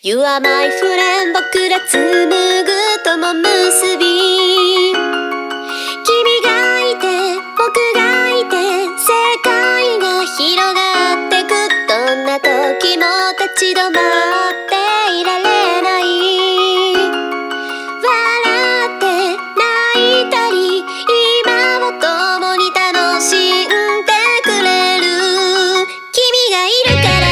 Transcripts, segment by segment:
You are my friend 僕ら紡ぐ友結び君がいて僕がいて世界が広がってくどんな時も立ち止まっていられない笑って泣いたり今を共に楽しんでくれる君がいるから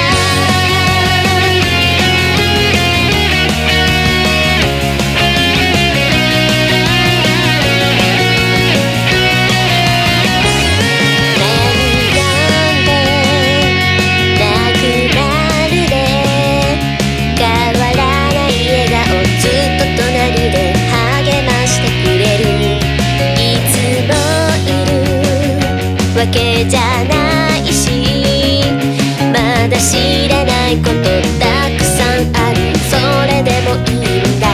わけじゃないしまだ知らないことたくさんあるそれでもいいんだ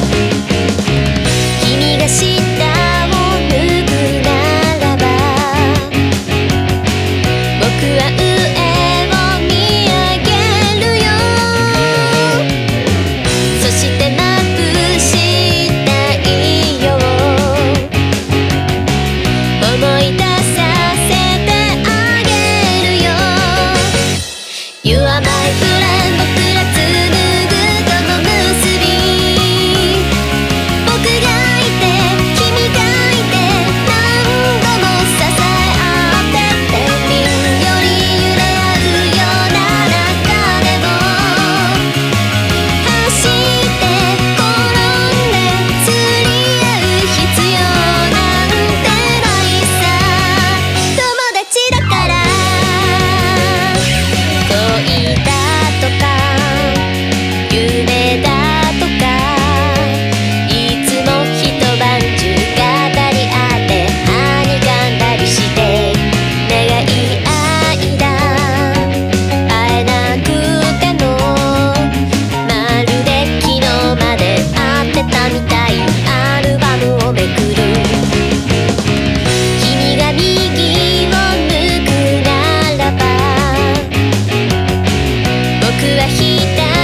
君が舌を抜くならば僕は上を見上げるよそして眩したいよ思い出You are my friend 僕ら紡ぐ友結び僕がいて君がいて何度も支え合って天秤より揺れ合うような中でも走って転んで釣り合う必要なんてないさ友達だから夢だとかいつも一晩中語り合ってはにかんだりして長い間会えなくてもまるで昨日まで会ってたみたいアルバムをめくる君が右を向くならば僕は左